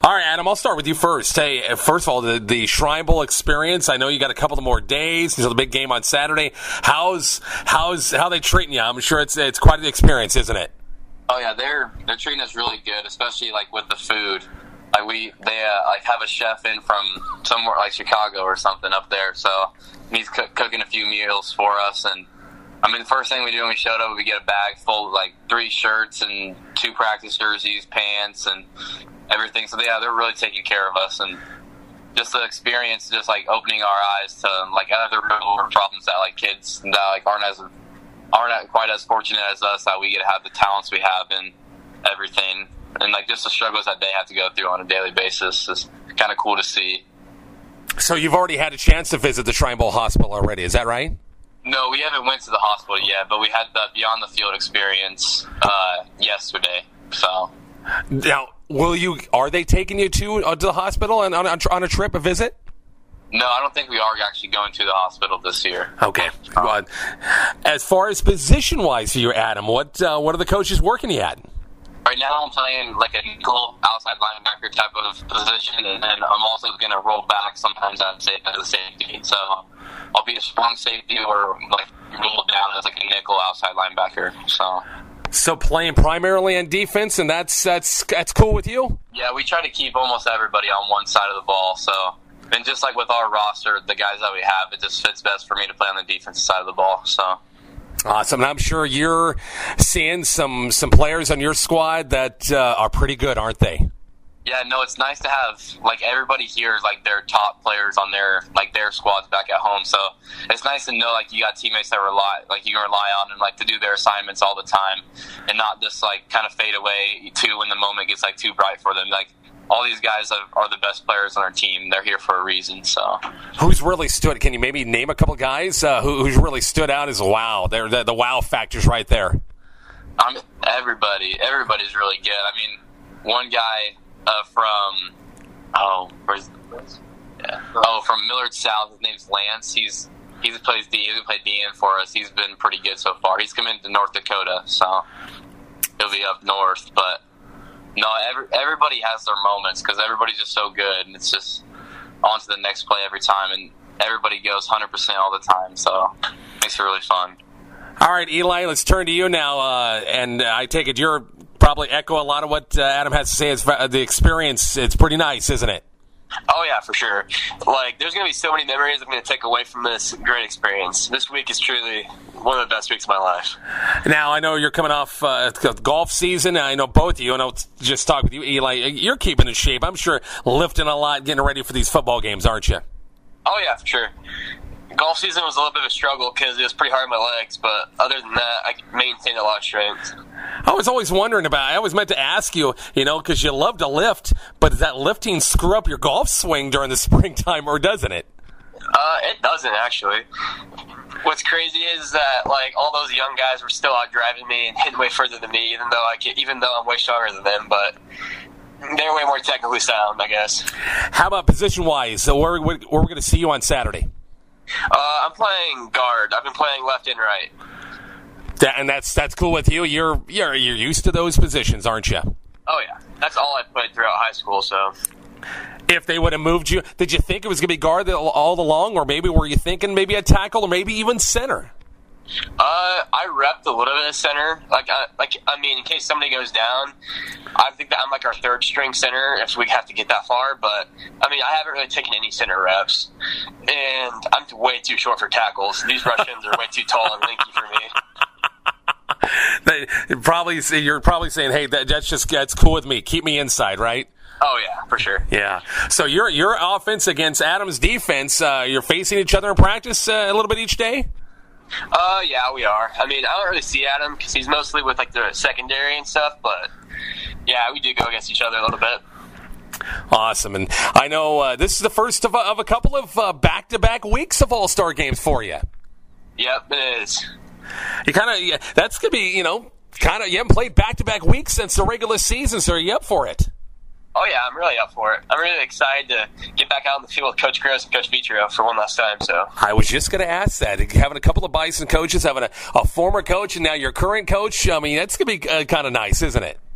All right, Adam, I'll start with you first. Hey, first of all, the Shrine Bowl experience. I know you got a couple of more days until the big game on Saturday. How they treating you? I'm sure it's quite an experience, isn't it? Oh yeah, they're treating us really good, especially like with the food. Like they have a chef in from somewhere like Chicago or something up there, so he's cooking a few meals for us. And I mean, the first thing we do when we showed up, we get a bag full of like 3 shirts and 2 practice jerseys, pants, and everything. So yeah, they're really taking care of us, and just the experience, just like opening our eyes to like other real problems that like kids that like aren't quite as fortunate as us, that we get to have the talents we have and everything. And like just the struggles that they have to go through on a daily basis is kind of cool to see. So you've already had a chance to visit the Shrine Bowl Hospital already, is that right? No, we haven't went to the hospital yet, but we had the Beyond the Field experience yesterday. So now, are they taking you to the hospital and on a trip, a visit? No, I don't think we are actually going to the hospital this year. Okay. As far as position-wise for you, Adam, what are the coaches working you at? Right now I'm playing like a nickel outside linebacker type of position, and then I'm also going to roll back sometimes as a safety. So I'll be a strong safety or like roll down as like a nickel outside linebacker. So playing primarily on defense, and that's cool with you? Yeah, we try to keep almost everybody on one side of the ball. So, and just like with our roster, the guys that we have, it just fits best for me to play on the defensive side of the ball. So. Awesome. And I'm sure you're seeing some players on your squad that are pretty good, aren't they? Yeah, no, it's nice to have like everybody here is like their top players on their squads back at home. So it's nice to know like you got teammates that you can rely on and like to do their assignments all the time, and not just like kind of fade away too when the moment gets like too bright for them. Like all these guys are the best players on our team. They're here for a reason. So, who's really stood? Can you maybe name a couple of guys who's really stood out as wow? They're the wow factor's right there. Everybody's really good. I mean, one guy from Millard South. His name's Lance. He plays D. He played DN for us. He's been pretty good so far. He's come into North Dakota, so he'll be up north, but. No, everybody has their moments because everybody's just so good, and it's just on to the next play every time, and everybody goes 100% all the time, so it makes it really fun. All right, Eli, let's turn to you now, and I take it you're probably echo a lot of what Adam has to say. As the experience, it's pretty nice, isn't it? Oh, yeah, for sure. Like, there's going to be so many memories I'm going to take away from this great experience. This week is truly one of the best weeks of my life. Now, I know you're coming off golf season. I know both of you, and I'll just talk with you, Eli. You're keeping in shape. I'm sure lifting a lot, getting ready for these football games, aren't you? Oh, yeah, for sure. Golf season was a little bit of a struggle because it was pretty hard on my legs, but other than that, I maintained a lot of strength. I was always wondering I always meant to ask you, because you love to lift, but does that lifting screw up your golf swing during the springtime, or doesn't it? It doesn't, actually. What's crazy is that, like, all those young guys were still out driving me and hitting way further than me, even though I'm way stronger than them, but they're way more technically sound, I guess. How about position-wise? So where we're going to see you on Saturday? I'm playing guard. I've been playing left and right. And that's cool with you. You're used to those positions, aren't you? Oh yeah, that's all I played throughout high school. So, if they would have moved you, did you think it was going to be guard all along, or maybe were you thinking maybe a tackle, or maybe even center? I repped a little bit of center. In case somebody goes down, I think that I'm like our third string center if we have to get that far. But I haven't really taken any center reps, and I'm way too short for tackles. These Russians are way too tall and lanky for me. You're probably saying, "Hey, that's cool with me. Keep me inside, right?" Oh yeah, for sure. Yeah. So your offense against Adam's defense, you're facing each other in practice a little bit each day. Yeah, we are. I don't really see Adam because he's mostly with like the secondary and stuff, but yeah, we do go against each other a little bit. Awesome, and I know this is the first of a couple of back-to-back weeks of All-Star games for you. Yep, it is. You that's gonna be you haven't played back-to-back weeks since the regular season, so are you up for it? Oh, yeah, I'm really up for it. I'm really excited to get back out in the field with Coach Gross and Coach Vitrio for one last time. So I was just going to ask that. Having a couple of Bison coaches, having a former coach and now your current coach, that's going to be kind of nice, isn't it?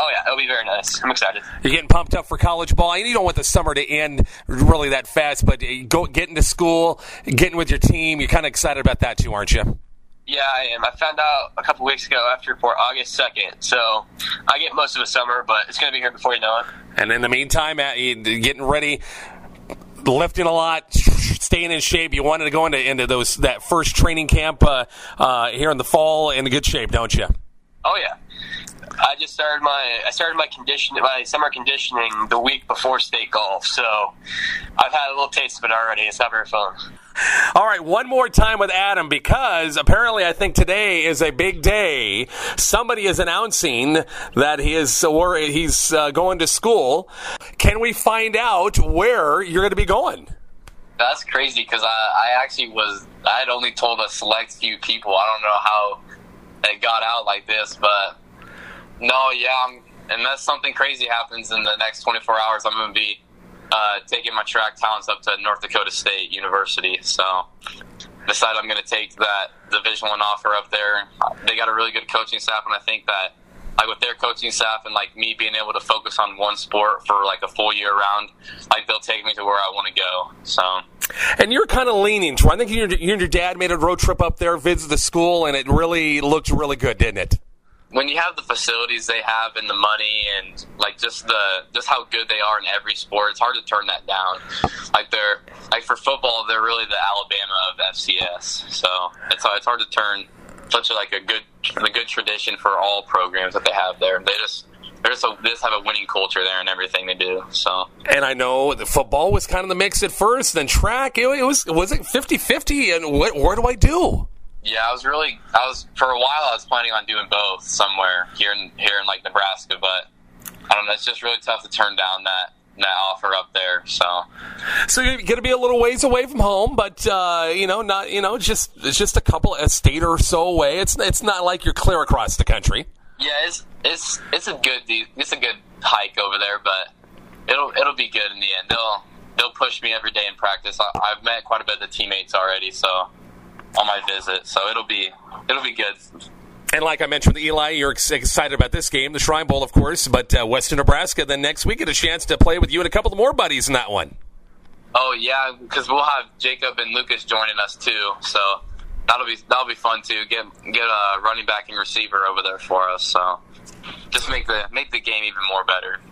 Oh, yeah, it'll be very nice. I'm excited. You're getting pumped up for college ball. You don't want the summer to end really that fast, but getting to school, getting with your team, you're kind of excited about that too, aren't you? Yeah, I am. I found out a couple weeks ago after report August 2nd, so I get most of the summer, but it's going to be here before you know it. And in the meantime, getting ready, lifting a lot, staying in shape. You wanted to go into that first training camp here in the fall in good shape, don't you? Oh, yeah. I just started my summer conditioning the week before state golf, so I've had a little taste of it already. It's not very fun. All right, one more time with Adam, because apparently I think today is a big day. Somebody is announcing that he's going to school. Can we find out where you're going to be going? That's crazy, because I had only told a select few people. I don't know how it got out like this, but no, yeah, unless something crazy happens in the next 24 hours, I'm going to be taking my track talents up to North Dakota State University. So decided I'm going to take that Division I offer up there. They got a really good coaching staff, and I think that like with their coaching staff and like me being able to focus on one sport for like a full year round, like they'll take me to where I want to go. So. And you're kind of leaning to. I think you and your dad made a road trip up there, visited the school, and it really looked really good, didn't it? When you have the facilities they have and the money and like just how good they are in every sport, it's hard to turn that down. Like for football, they're really the Alabama of FCS. So it's hard to turn such a good tradition for all programs that they have there. They just have a winning culture there in everything they do. So. And I know the football was kind of the mix at first, then track. It was it 50-50? And where do I do? Yeah, for a while I was planning on doing both somewhere here in like Nebraska, but I don't know, it's just really tough to turn down that offer up there. So you're going to be a little ways away from home, but it's just a state or so away. It's not like you're clear across the country. Yeah, it's a good hike over there, but it'll be good in the end. They'll push me every day in practice. I've met quite a bit of the teammates already, so. On my visit, so it'll be good. And like I mentioned with Eli, you're excited about this game, the Shrine Bowl, of course, but Western Nebraska. Then next week, get a chance to play with you and a couple of more buddies in that one. Oh yeah, because we'll have Jacob and Lucas joining us too, so that'll be fun too. Get a running back and receiver over there for us, so just make the game even more better.